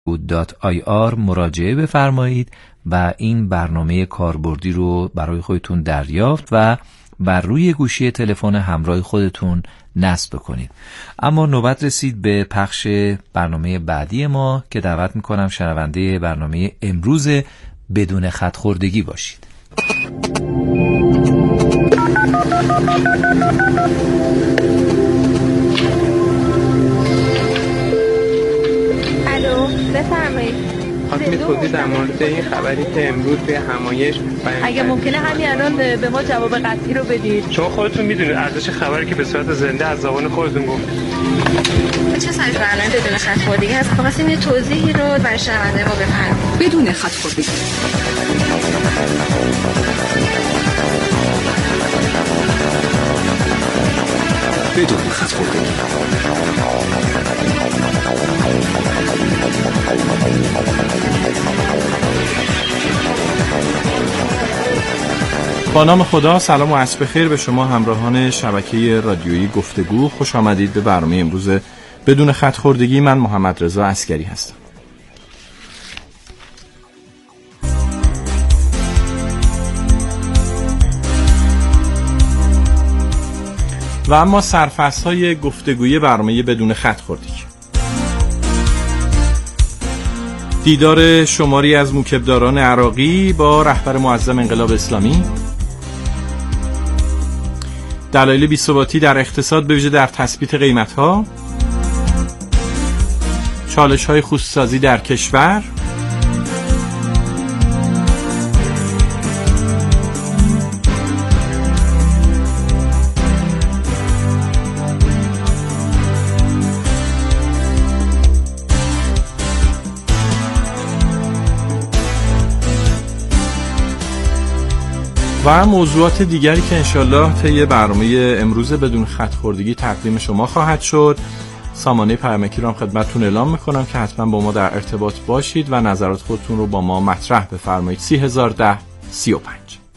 goftegoo.ir مراجعه بفرمایید و این برنامه کاربردی رو برای خودتون دریافت و بر روی گوشی تلفن همراه خودتون نصب کنید. اما نوبت رسید به پخش برنامه بعدی ما که دعوت میکنم شنونده برنامه امروز بدون خط خوردگی باشید. الو، بفرمایید. خواستم توضیح در مورد این خبری که امروز به همایش اگه ممکنه همین الان به ما جواب قطعی رو بدید. شما خودتون میدونید ارزش خبری که به صورت زنده از زبان خودتون گفت. چه سری برنامه بدون خط خوردگی هست؟ خواستیم یه توضیحی رو برای شنونده ما بفرمایید. بدون خط خوردگی. بدون خط خوردگی. با نام خدا، سلام و عصر بخیر به شما همراهان شبکه رادیویی گفتگو. خوش آمدید به برنامه امروز بدون خط خوردگی. من محمد رضا عسکری هستم. و اما سرفصل‌های گفتگوی برنامه بدون خط خوردگی. دیدار شماری از موکبداران عراقی با رهبر معظم انقلاب اسلامی، دلایل بی‌ثباتی در اقتصاد به ویژه در تثبیت قیمت‌ها، چالش‌های خصوصی‌سازی در کشور، و موضوعات دیگری که انشالله طی برنامه امروز بدون خط خوردگی تقدیم شما خواهد شد. سامانه پیامکی رو هم خدمتتون اعلام میکنم که حتما با ما در ارتباط باشید و نظرات خودتون رو با ما مطرح بفرمایید. 3010 35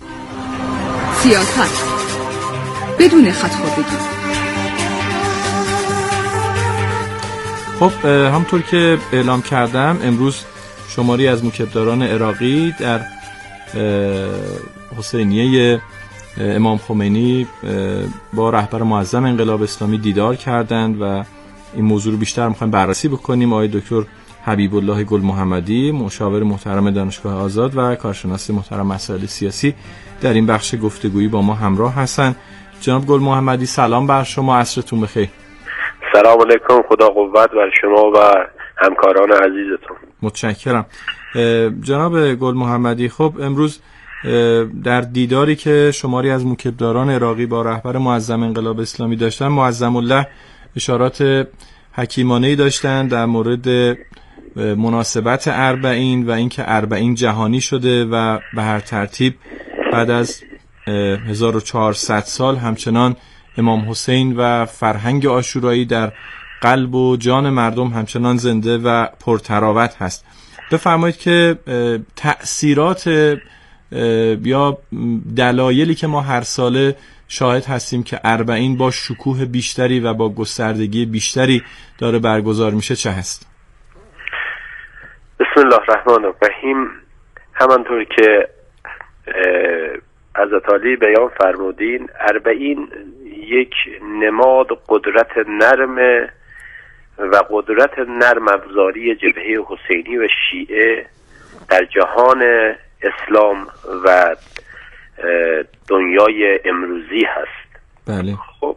سیاست بدون خط خوردگی. خب همطور که اعلام کردم امروز شماری از موکبداران عراقی در حسینیه امام خمینی با رهبر معظم انقلاب اسلامی دیدار کردند و این موضوع رو بیشتر می‌خوایم بررسی بکنیم. آقای دکتر حبیب الله گل محمدی، مشاور محترم دانشگاه آزاد و کارشناس محترم مسائل سیاسی، در این بخش گفتگویی با ما همراه هستند. جناب گل محمدی سلام بر شما، عصرتون بخیر. سلام علیکم، خدا قوت بر شما و همکاران عزیزتون. متشکرم. جناب گل محمدی، خب امروز در دیداری که شماری از موکبداران عراقی با رهبر معظم انقلاب اسلامی داشتن، معظم الله اشارات حکیمانه‌ای داشتن در مورد مناسبت اربعین و اینکه اربعین جهانی شده و به هر ترتیب بعد از 1400 سال همچنان امام حسین و فرهنگ عاشورایی در قلب و جان مردم همچنان زنده و پرتراوت هست. بفرمایید که تأثیرات یا دلایلی که ما هر ساله شاهد هستیم که اربعین با شکوه بیشتری و با گستردگی بیشتری داره برگزار میشه چه هست؟ بسم الله الرحمن الرحیم. همانطور که حضرت علی بیان فرمودین، اربعین یک نماد قدرت نرم و قدرت نرم افزاری جبهه حسینی و شیعه در جهان اسلام و دنیای امروزی هست. بله. خب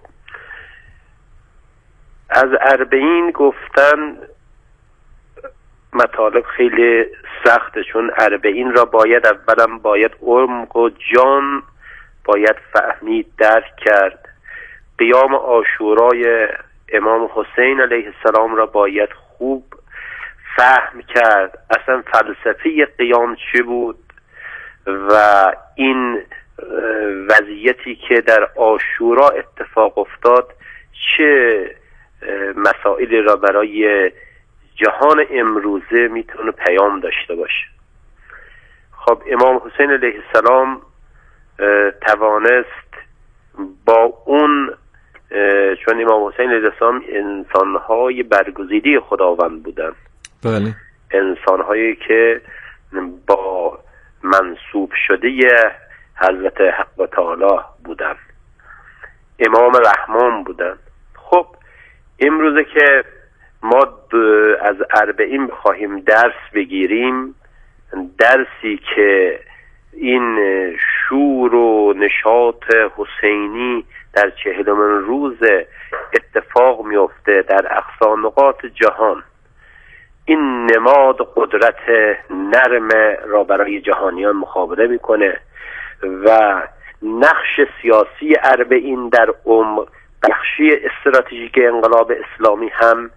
از اربعین گفتن مطالب خیلی سخته، چون اربعین را باید عمق و جان باید فهمید، درک کرد. قیام عاشورای امام حسین علیه السلام را باید خوب فهم کرد، اصلا فلسفه قیام چه بود و این وضعیتی که در عاشورا اتفاق افتاد چه مسائلی را برای جهان امروزه میتونه پیام داشته باشه. خب امام حسین علیه السلام توانست با اون، چون امام حسین علیه السلام انسانهای برگزیده خداوند بودن، بله، انسان‌هایی که با منسوب شده حضرت حق تعالی بودن، امام رحمان بودن. خب امروزه که ما از اربعین بخواهیم درس بگیریم، درسی که این شور و نشاط حسینی در 40 روز اتفاق میفته در اقصا نقاط جهان، این نماد قدرت نرم را برای جهانیان مخابره میکنه و نقش سیاسی اربعین در بخشی استراتژیک انقلاب اسلامی هم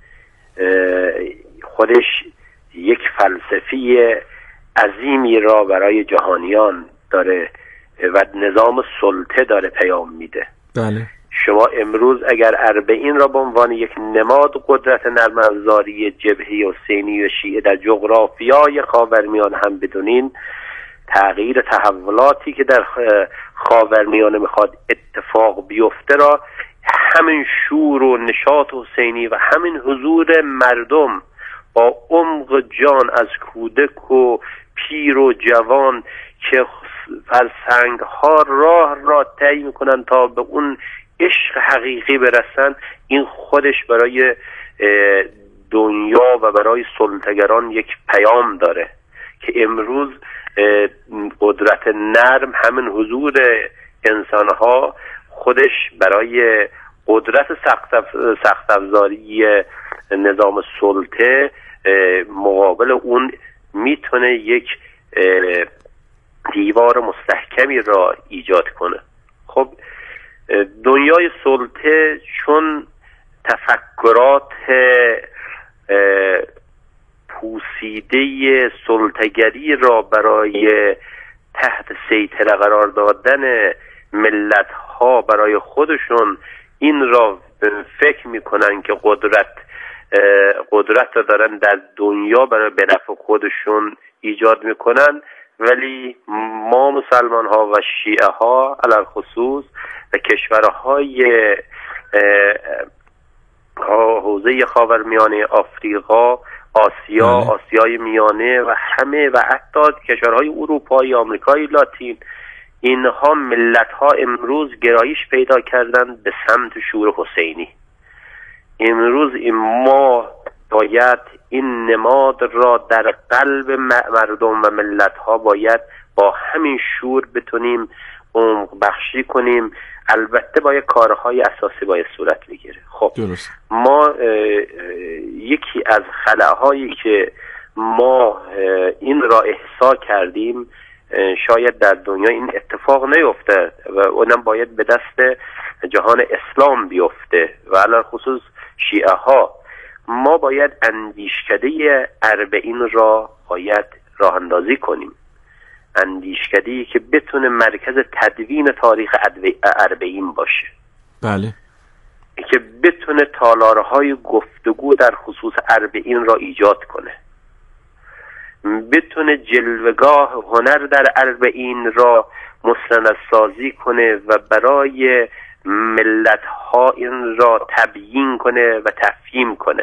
خودش یک فلسفی عظیمی را برای جهانیان داره و نظام سلطه داره پیام میده. بله. شما امروز اگر اربعین را به عنوان یک نماد قدرت نرم افزاری جبهه حسینی و شیعه در جغرافیای خاورمیانه هم بدونین، تغییر تحولاتی که در خاورمیانه میخواد اتفاق بیفته را همین شور و نشاط حسینی و همین حضور مردم با عمق جان از کودک و پیر و جوان که فرسنگ ها راه طی میکنن تا به اون عشق حقیقی برسن، این خودش برای دنیا و برای سلطه‌گران یک پیام داره که امروز قدرت نرم، همین حضور انسانها خودش برای قدرت سخت افزاری نظام سلطه مقابل اون میتونه یک دیوار مستحکمی را ایجاد کنه. خب دنیای سلطه چون تفکرات پوسیده سلطه‌گری را برای تحت سیطره قرار دادن ملت‌ها برای خودشون این را فکر میکنن که قدرت را دارن در دنیا برای به نفع خودشون ایجاد میکنن، ولی ما مسلمان ها و شیعه ها علی خصوص و کشورهای حوزه خاورمیانه آفریقا، آسیای میانه و همه و حتی کشورهای اروپایی، آمریکای لاتین، اینها ملت‌ها امروز گرایش پیدا کردن به سمت شور حسینی. امروز ما باید این نماد را در قلب مردم و ملت‌ها باید با همین شور بتونیم عمق بخشی کنیم. البته باید کارهای اساسی باید صورت بگیره. خب درست. ما یکی از خلاهایی که ما این را احسا کردیم، شاید در دنیا این اتفاق نیفته و اونم باید به دست جهان اسلام بیفته و علی خصوص شیعه ها. ما باید اندیشکده اربعین را باید راه اندازی کنیم، اندیشکده‌ای که بتونه مرکز تدوین تاریخ اربعین باشه. بله. که بتونه تالارهای گفتگو در خصوص اربعین را ایجاد کنه، بتونه جلوگاه هنر در اربعین را مستندسازی کنه و برای ملت‌ها این را تبیین کنه و تفهیم کنه.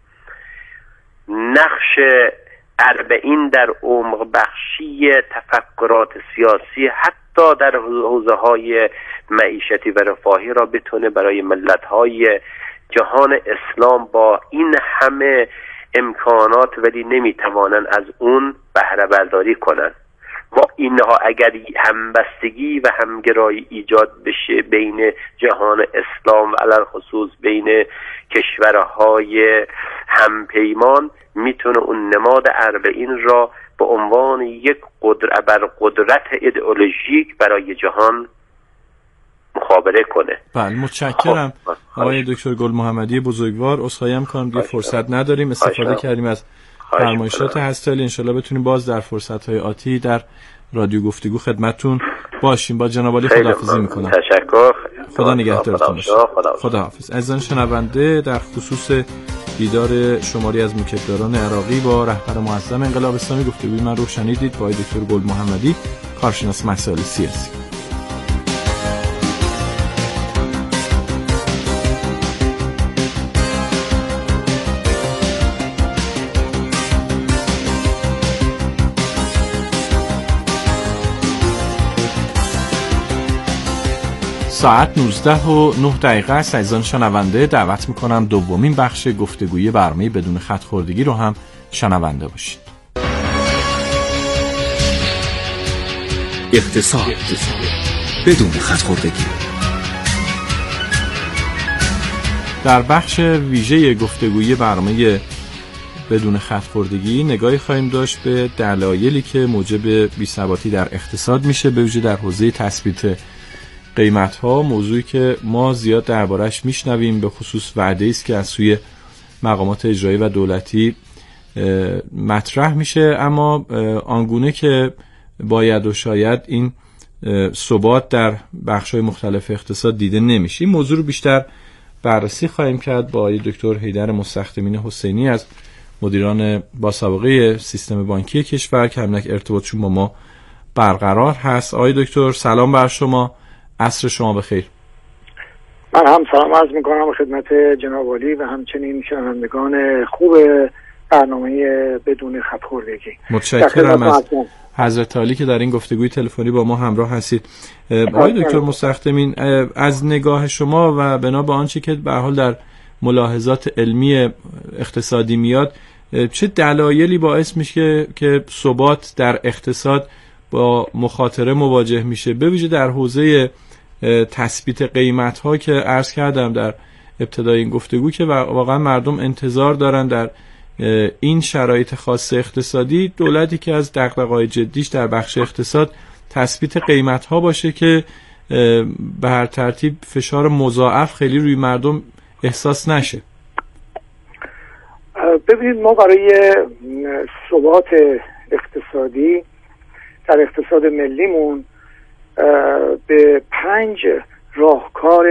نقش اربعین در عمق بخشی تفکرات سیاسی حتی در حوزه‌های معیشتی و رفاهی را بتونه برای ملت‌های جهان اسلام با این همه امکانات ولی نمیتوانن از اون بهره برداری کنن. و اینها اگر همبستگی و همگرایی ایجاد بشه بین جهان اسلام و علی خصوص بین کشورهای همپیمان، میتونه اون نماد اربعین را به عنوان یک قدرت ایدئولوژیک برای جهان مخابره کنه. بله متشکرم آقای دکتر گل محمدی بزرگوار. عذرخواهی می‌کنم دیگه فرصت نداریم، استفاده کردیم از فرمایشات هسته‌ای. انشالله بتونیم باز در فرصت‌های آتی در رادیو گفتگو خدمتتون باشیم. با جناب عالی خداحافظی می‌کنم. تشکر. خدا نگهدارتون باشه. خداحافظ. عزیزان شنونده، در خصوص دیدار شماری از موکبداران عراقی با رهبر معظم انقلاب اسلامی گفتگوی من رو شنیدید با دکتر گل محمدی، کارشناس مسائل سیاسی. ساعت 19:09 است. عزیزان شنونده دعوت میکنم دومین بخش گفتگوی برنامه بدون خط خوردگی رو هم شنونده باشید. اقتصاد بدون خط خوردگی. در بخش ویژه گفتگوی برنامه بدون خط خوردگی نگاهی خواهیم داشت به دلایلی که موجب بی‌ثباتی در اقتصاد میشه، به ویژه در حوزه تثبیت قیمت‌ها، موضوعی که ما زیاد دربارش میشنویم، به خصوص وعده‌ای است که از سوی مقامات اجرایی و دولتی مطرح میشه، اما آنگونه که باید و شاید این ثبات در بخش‌های مختلف اقتصاد دیده نمیشه. این موضوع رو بیشتر بررسی خواهیم کرد با آقای دکتر حیدر مستخدمین حسینی از مدیران با سابقه سیستم بانکی کشور که همینک ارتباطشون با ما برقرار هست. آقای دکتر سلام بر شما، عصر شما بخیر. من هم سلام عرض میکنم خدمت جناب عالی و همچنین شنوندگان خوب برنامه بدون خط خوردگی. متشکرم از حضرت عالی که در این گفتگوی تلفنی با ما همراه هستید. آقای دکتر مستخدمین، از نگاه شما و بنا به آنچه که به هر حال در ملاحظات علمی اقتصادی میاد، چه دلایلی باعث میشه که ثبات در اقتصاد با مخاطره مواجه میشه، به ویژه در حوزه تثبیت قیمت ها که عرض کردم در ابتدای این گفتگو که واقعا مردم انتظار دارن در این شرایط خاص اقتصادی دولتی که از دغدغه‌های جدیش در بخش اقتصاد تثبیت قیمت ها باشه که به هر ترتیب فشار مضاعف خیلی روی مردم احساس نشه. ببینید، ما برای ثبات اقتصادی در اقتصاد ملیمون به 5 راهکار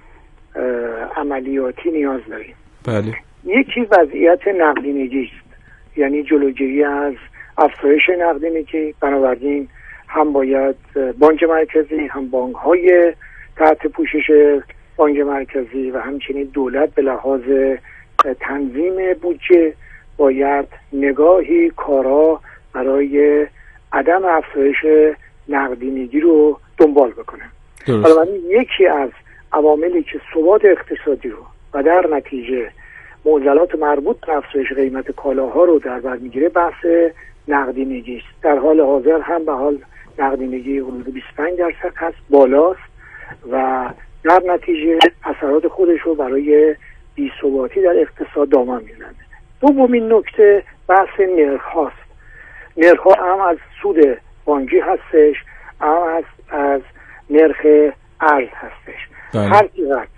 عملیاتی نیاز داریم. بله. یکی وضعیت نقدینگی است، یعنی جلوگیری از افزایش نقدینگی. بنابراین هم باید بانک مرکزی، هم بانک‌های تحت پوشش بانک مرکزی و همچنین دولت به لحاظ تنظیم بودجه باید نگاهی کارا برای عدم افزایش نقدینگی رو دنبال بکنه. بنابراین یکی از عواملی که ثبات اقتصادی رو و در نتیجه معضلات مربوط به افزایش قیمت کالاها رو در بر میگیره بحث نقدینگی است. در حال حاضر هم به حال نقدینگی حدود 25% هست، بالاست و در نتیجه اثرات خودش رو برای بی‌ثباتی در اقتصاد دامن میزنه. دومین نکته بحث نرخ هاست. نرخ ها هم از سود بانکی هستش، هم از نرخ ارز هستش. هر چقدر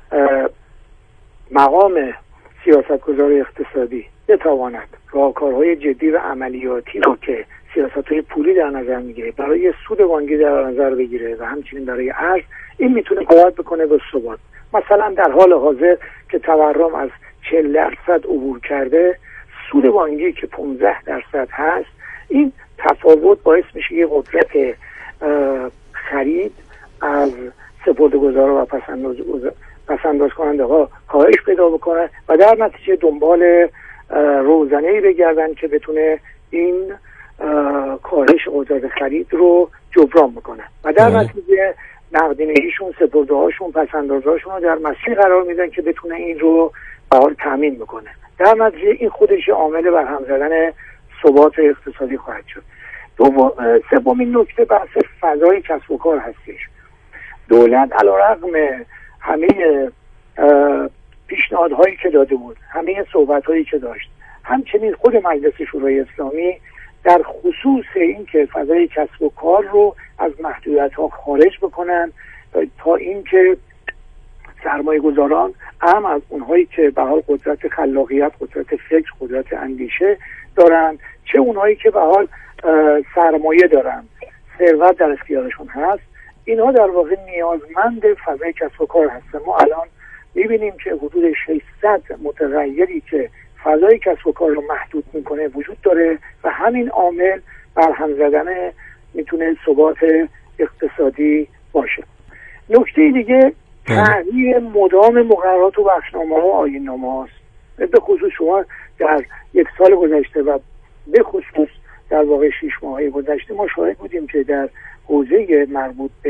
مقام سیاستگزار اقتصادی بتواند راهکارهای جدی و عملیاتی رو که سیاست‌های پولی در نظر میگیره برای سود بانکی در نظر بگیره و همچنین برای ارز، این میتونه کمک بکنه به ثبات. مثلا در حال حاضر که تورم از 40% عبور کرده، سود بانکی که 15% هست، این تفاوت باعث میشه که قدرت خرید از سپرده‌گذاران و پس‌انداز کننده ها کاهش پیدا بکنه و در نتیجه دنبال روزنه‌ای بگردن که بتونه این کاهش قدرت خرید رو جبران بکنه و در نتیجه نقدینگیشون، سپرده‌هاشون، پس‌اندازهاشون رو در مسیر قرار میدن که بتونه این رو به حال تامین بکنه. در نتیجه این خودش عامل برهم زدن ثبات اقتصادی خواهد شد. سومین نکته بحث فضای کسب و کار هستش. دولت علیرغم همه پیشنهادهایی که داده بود، همه صحبت‌هایی که داشت، همچنین خود مجلس شورای اسلامی در خصوص این که فضای کسب و کار رو از محدودیت‌ها خارج بکنن تا اینکه سرمایه گذاران هم از اونهایی که به حال قدرت خلاقیت، قدرت فکر، قدرت اندیشه دارن، چه اونهایی که به حال سرمایه دارن، ثروت در اختیارشون هست، اینها در واقع نیازمند فضای کسب و کار هستن. ما الان می‌بینیم که حدود 600 متغیری که فضای کسب و کار رو محدود میکنه وجود داره و همین عامل برهم زدن میتونه ثبات اقتصادی باشه. نکته دیگه تغییر مدام مقررات و بخشنامه‌ها و آیین‌نامه‌ها است. به خصوص شما در یک سال گذشته و به خصوص در واقع 6 ماه گذشته ما شاهد بودیم که در حوزه مربوط به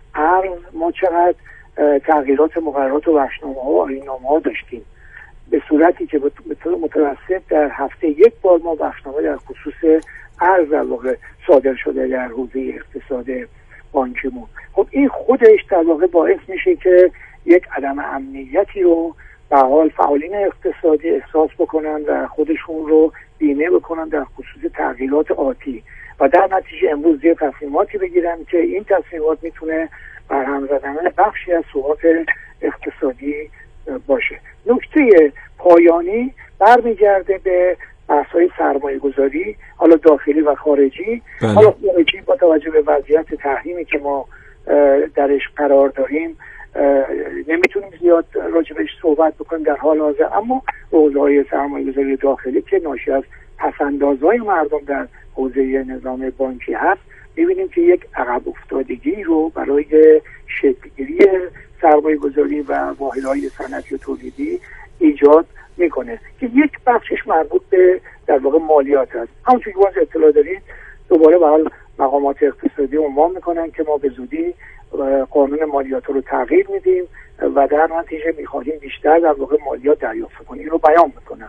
ارز ما چقدر تغییرات مقررات و بخشنامه‌ها و آیین‌نامه‌ها داشتیم، به صورتی که به طور متوسط در هفته یک بار ما بخشنامه در خصوص ارز در واقع صادر شده در حوزه اقتصاد بانکیمون. خب این خودش در واقع باعث میشه که یک عدم امنیتی رو به حال فعالین اقتصادی احساس بکنن و خودشون رو بیمه بکنن در خصوص تغییرات آتی و در نتیجه امروز یه تصمیماتی بگیرن که این تصمیمات میتونه برهم زدن بخشی از ثبات اقتصادی باشه. نکته پایانی برمیگرده به بحث‌های سرمایه‌گذاری، حالا داخلی و خارجی. حالا خارجی با توجه به وضعیت تحریمی که ما درش قرار داریم نمیتونیم زیاد راجبش صحبت بکنیم در حال حاضر، اما حوزه‌های سرمایه‌گذاری داخلی که ناشی از پس‌اندازهای مردم در حوزه نظام بانکی هست، می‌بینیم که یک عقب افتادگی رو برای شکل‌گیری سرمایه‌گذاری و واحدهای صنعتی و تولیدی ایجاد میکنه که یک بخشش مربوط به در واقع مالیات است. همونطور که باز اطلاع دارید دوباره به حال مقامات اقتصادی عنوان میکنن که ما به زودی قانون مالیات رو تغییر میدیم و در نتیجه میخواهیم بیشتر در واقع مالیات دریافت کنیم. این رو بیان میکنن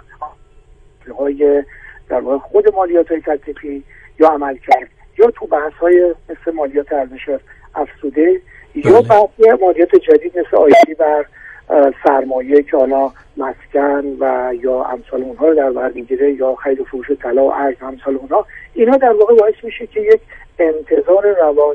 در واقع خود مالیات های تکلیفی یا عمل کرد یا تو بحث های مثل مالیات ارزش افزوده یا بحث مالیات جدید مثل آیدی بر سرمایه که حالا مسکن و یا امثال اونها رو در بر میگیره یا خرید و فروش طلا و ارز امثال اونها، اینا در واقع باعث میشه که یک انتظار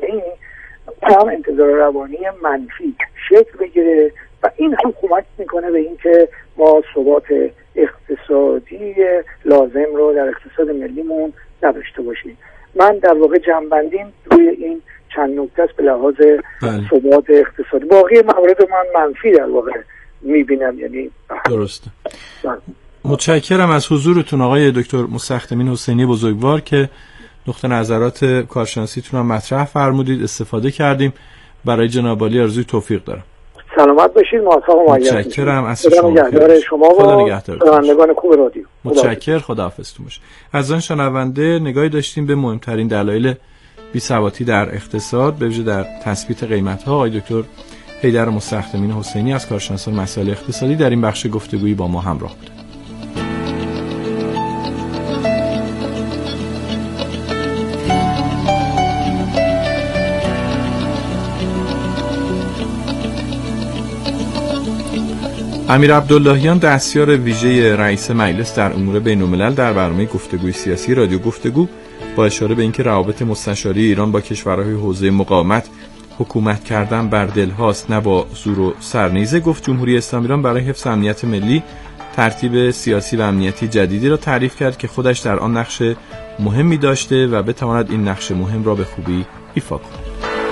روانی منفی شکل بگیره و این هم کمک میکنه به اینکه ما ثبات اقتصادی لازم رو در اقتصاد ملیمون نداشته باشیم. من در واقع جنبندیم روی این چند نکته است به لحاظ ثبات اقتصادی. باقی موارد من منفی در واقع میبینم. یعنی درسته. متشکرم از حضورتون آقای دکتر مستخدمین حسینی بزرگوار که نقطه نظرات کارشناسیتون هم مطرح فرمودید، استفاده کردیم. برای جناب عالی آرزوی توفیق دارم. سلامت باشید. متشکرم از شما و شنوندگان خوب رادیو. متشکر. خداحافظتون باشه. از آن شنونده نگاهی داشتیم به مهمترین دلایل بی‌ثباتی در اقتصاد به ویژه در تثبیت قیمت‌ها. آقای دکتر حیدر مستخدمین حسینی از کارشناسان مسائل اقتصادی در این بخش گفتگویی با ما همراه بودند. امیر عبداللهیان دستیار ویژه رئیس مجلس در امور بین‌الملل در برنامه گفتگوی سیاسی رادیو گفتگو با اشاره به اینکه روابط مستشاری ایران با کشورهای حوزه مقاومت حکومت کردن بر دلهاست نه با زور و سرنیزه، گفت جمهوری اسلامی ایران برای حفظ امنیت ملی ترتیب سیاسی و امنیتی جدیدی را تعریف کرد که خودش در آن نقش مهمی داشته و بتواند این نقش مهم را به خوبی ایفا کند.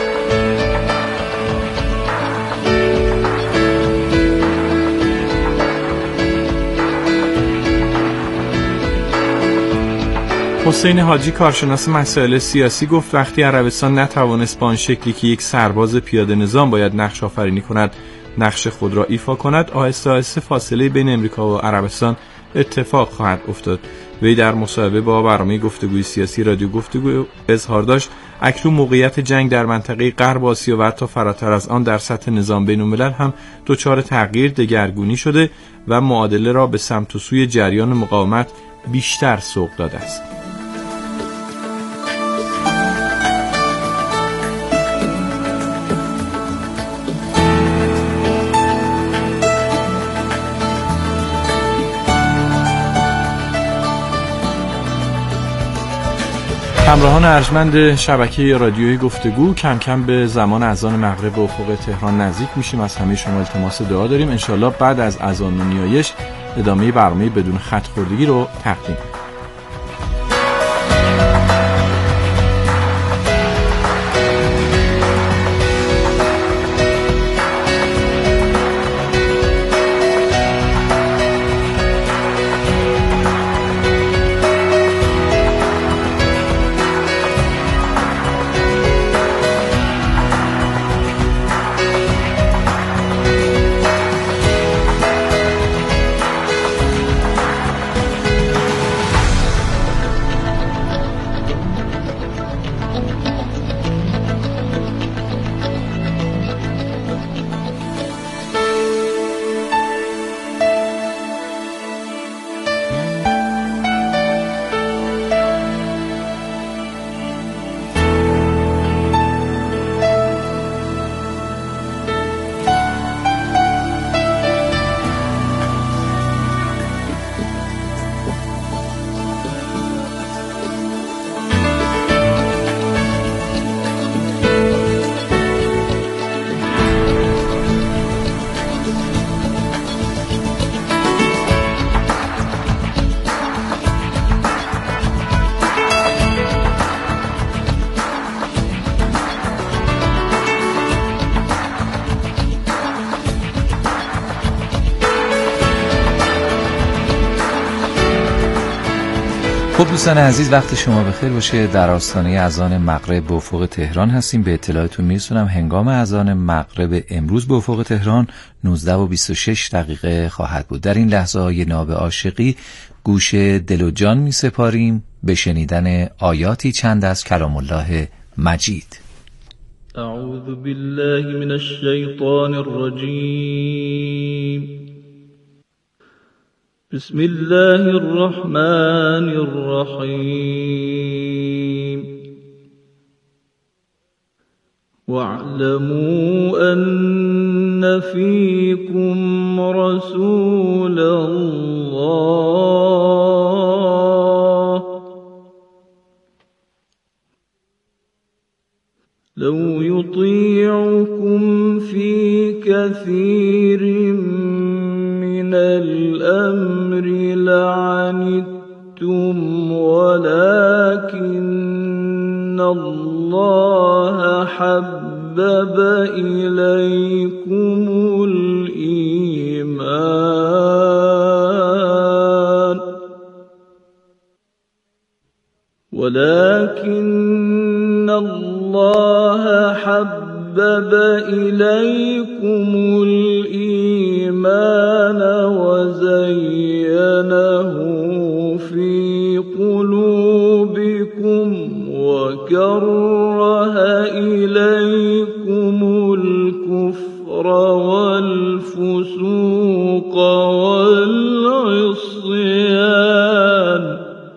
حسین حاجی کارشناس مسائل سیاسی گفت وقتی عربستان نتوانست با آن شکلی که یک سرباز پیاده نظام باید نقش آفرینی کند نقش خود را ایفا کند، آهسته آهسته فاصله بین امریکا و عربستان اتفاق خواهد افتاد. وی در مصاحبه با برنامه گفتگوی سیاسی رادیو گفتگو اظهار داشت اکنون موقعیت جنگ در منطقه غرب آسیا و حتی فراتر از آن در سطح نظام بین‌الملل هم دچار تغییر دگرگونی شده و معادله را به سمت و سوی جریان مقاومت بیشتر سوق داده است. همراهان ارجمند شبکه رادیویی گفتگو، کم کم به زمان اذان مغرب به افق تهران نزدیک میشیم. از همه شما التماس دعا داریم انشالله بعد از اذان و نیایش ادامه برنامه بدون خط خوردگی رو تقدیم. خب دوستان عزیز، وقت شما بخیر باشه. در آستانه اذان مغرب به افق تهران هستیم. به اطلاعتون میرسونم هنگام اذان مغرب امروز به افق تهران 19:26 خواهد بود. در این لحظه های ناب عاشقی گوش دل و جان می سپاریم به شنیدن آیاتی چند از کلام الله مجید. اعوذ بالله من الشیطان الرجیم. بسم الله الرحمن الرحیم. واعلموا أن فيكم رسول الله لو يطيعكم في كثير من الأمر لعنتم ولكن الله حبب إليكم الإيمان وزينه في قلوبكم وكره إليكم الكفر والفسوق والعصيان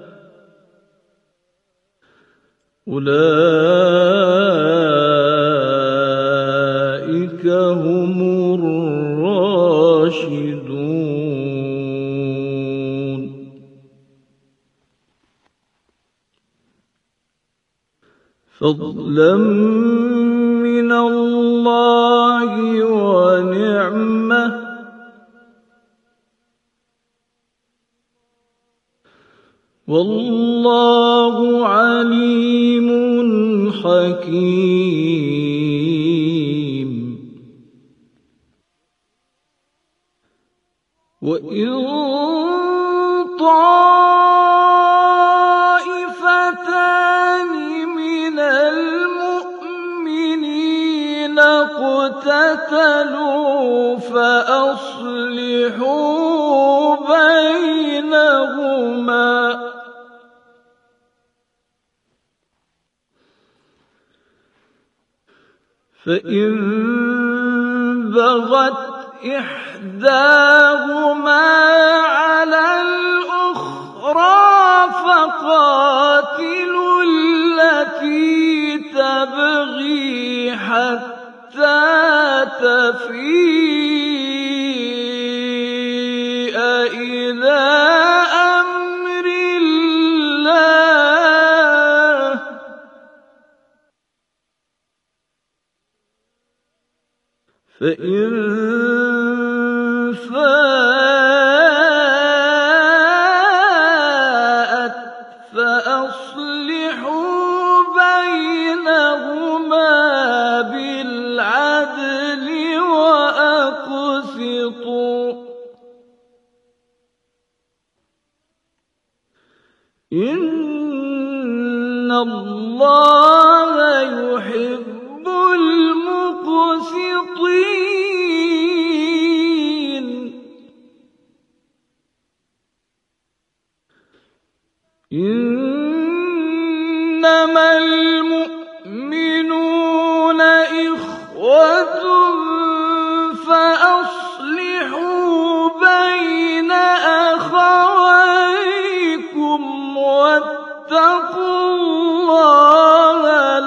أولئك هم الراشدون. فضلا من الله ونعمة والله عليم حكيم. وإن طائفتان من المؤمنين اقتتلوا فأصلحوا بينهما فإن بغت إحداهما على الأخرى فقاتلوا التي تبغي حتى تفيء إلى أمر الله فإن فاءت فأصلحوا بينهما بالعدل وأقسطوا إن الله يحب المقسطين. إنما المؤمنون إخوة فأصلحوا بين أخويكم واتقوا الله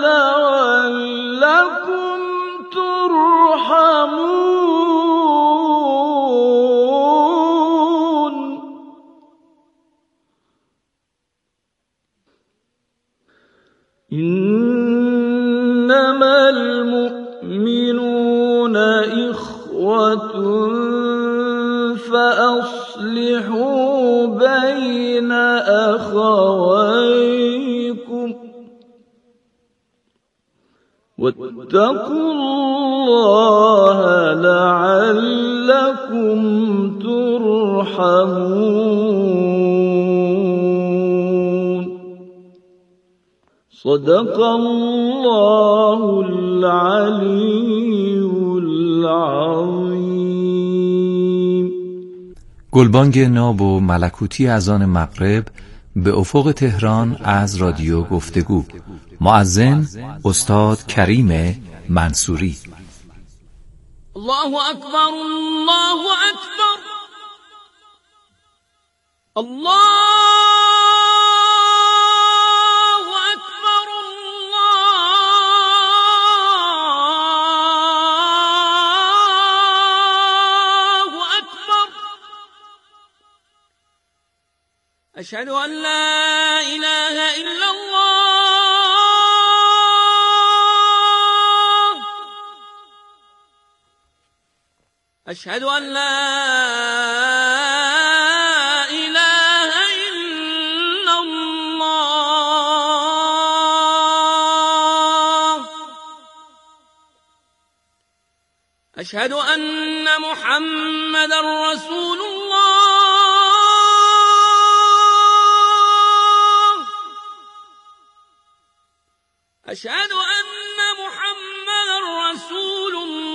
لعلكم ترحمون. إنما المؤمنون إخوة فأصلحوا بين أخويكم واتقوا الله لعلكم ترحمون. صدق الله العلی العظیم. گلبانگ ناب و ملکوتی اذان مغرب به افق تهران از رادیو گفتگو. مؤذن استاد کریم منصوری. الله اکبر، الله اکبر، الله أشهد أن لا إله إلا الله، أشهد أن لا إله إلا الله، أشهد أن محمدا رسول الله، أشهد أن محمدا رسول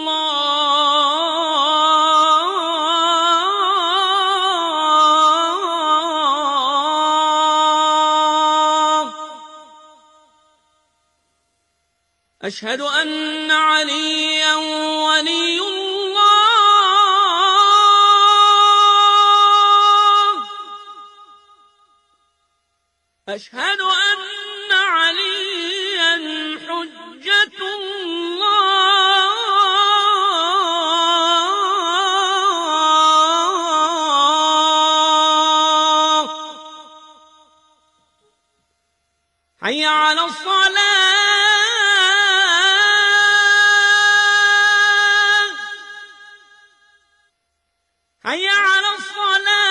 الله، أشهد أن عليا ولي الله، أشهد أن عليا حجة الله. حي على الصلاة، حي على الصلاة.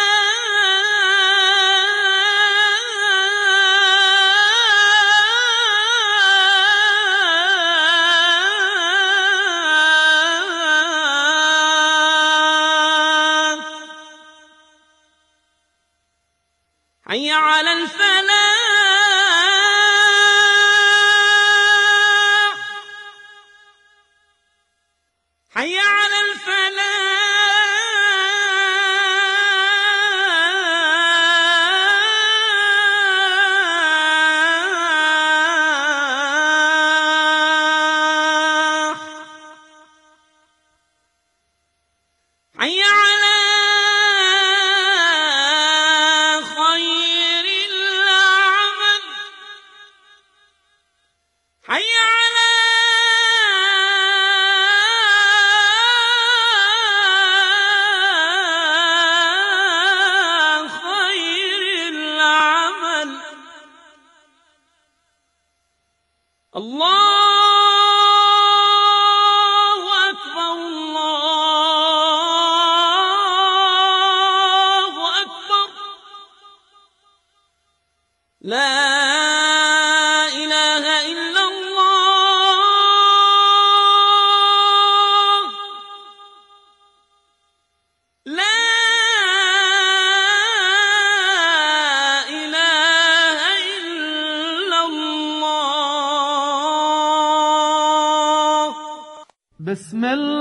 حي على الفلاح، حي على الفلاح. حي على حي على خير العمل. الله أكبر، الله أكبر، لا إله إلا الله، لا إله إلا الله. بسم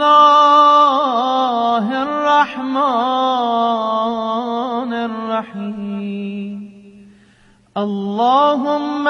الله الرحمن الرحيم. اللهم